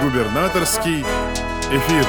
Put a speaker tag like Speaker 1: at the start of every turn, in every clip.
Speaker 1: Губернаторский эфир.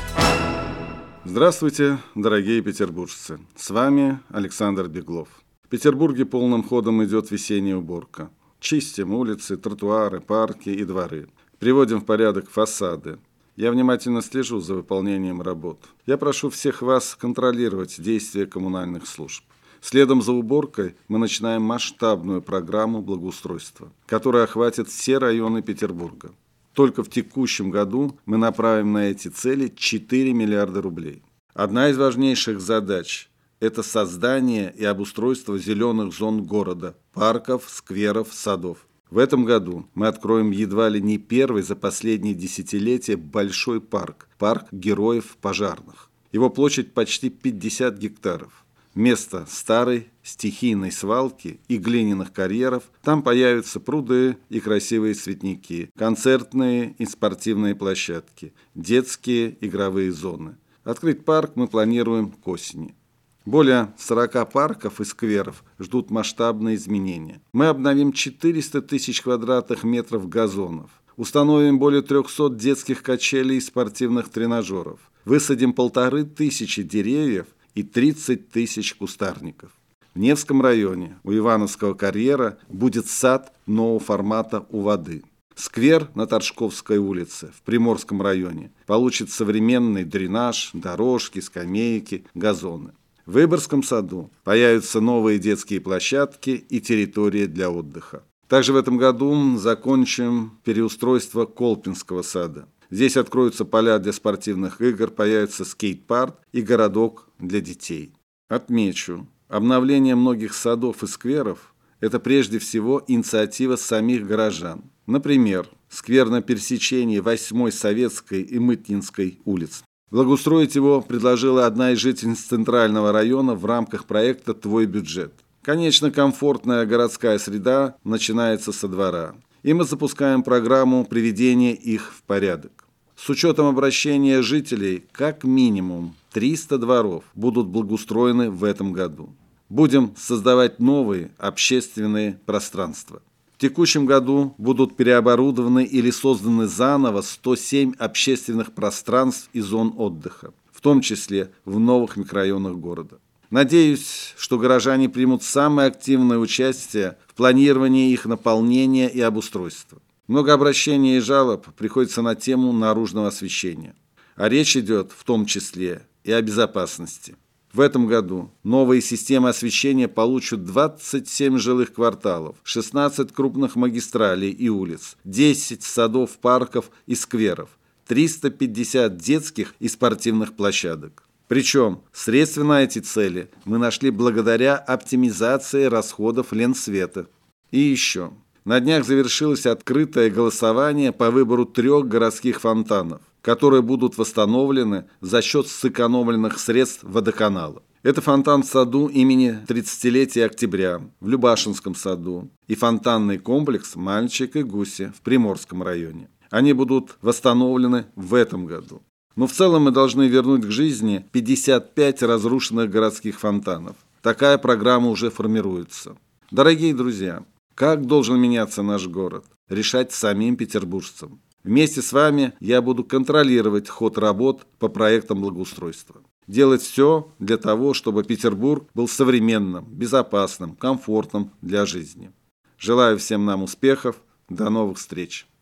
Speaker 2: Здравствуйте, дорогие петербуржцы. С вами Александр Беглов. В Петербурге полным ходом идет весенняя уборка. Чистим улицы, тротуары, парки и дворы. Приводим в порядок фасады. Я внимательно слежу за выполнением работ. Я прошу всех вас контролировать действия коммунальных служб. Следом за уборкой мы начинаем масштабную программу благоустройства, которая охватит все районы Петербурга. Только в текущем году мы направим на эти цели 4 миллиарда рублей. Одна из важнейших задач – это создание и обустройство зеленых зон города, парков, скверов, садов. В этом году мы откроем едва ли не первый за последние десятилетия большой парк – парк героев пожарных. Его площадь почти 50 гектаров. Вместо старой стихийной свалки и глиняных карьеров там появятся пруды и красивые цветники, концертные и спортивные площадки, детские игровые зоны. Открыть парк мы планируем к осени. Более 40 парков и скверов ждут масштабные изменения. Мы обновим 400 тысяч квадратных метров газонов, установим более 300 детских качелей и спортивных тренажеров, высадим 1500 деревьев и 30 тысяч кустарников. В Невском районе у Ивановского карьера будет сад нового формата у воды. Сквер на Торжковской улице в Приморском районе получит современный дренаж, дорожки, скамейки, газоны. В Выборгском саду появятся новые детские площадки и территории для отдыха. Также в этом году закончим переустройство Колпинского сада. Здесь откроются поля для спортивных игр, появится скейт-парк и городок для детей. Отмечу, обновление многих садов и скверов – это прежде всего инициатива самих горожан. Например, сквер на пересечении 8-й Советской и Мытнинской улиц. Благоустроить его предложила одна из жительниц Центрального района в рамках проекта «Твой бюджет». Конечно, комфортная городская среда начинается со двора. И мы запускаем программу приведения их в порядок. С учетом обращения жителей, как минимум 300 дворов будут благоустроены в этом году. Будем создавать новые общественные пространства. В текущем году будут переоборудованы или созданы заново 107 общественных пространств и зон отдыха, в том числе в новых микрорайонах города. Надеюсь, что горожане примут самое активное участие в планировании их наполнения и обустройства. Много обращений и жалоб приходится на тему наружного освещения. А речь идет в том числе и о безопасности. В этом году новые системы освещения получат 27 жилых кварталов, 16 крупных магистралей и улиц, 10 садов, парков и скверов, 350 детских и спортивных площадок. Причем средства на эти цели мы нашли благодаря оптимизации расходов Ленсвета. И еще. На днях завершилось открытое голосование по выбору 3 городских фонтанов, которые будут восстановлены за счет сэкономленных средств водоканала. Это фонтан в саду имени 30-летия Октября в Любашинском саду и фонтанный комплекс «Мальчик и гуси» в Приморском районе. Они будут восстановлены в этом году. Но в целом мы должны вернуть к жизни 55 разрушенных городских фонтанов. Такая программа уже формируется. Дорогие друзья, как должен меняться наш город? Решать самим петербуржцам. Вместе с вами я буду контролировать ход работ по проектам благоустройства. Делать все для того, чтобы Петербург был современным, безопасным, комфортным для жизни. Желаю всем нам успехов. До новых встреч!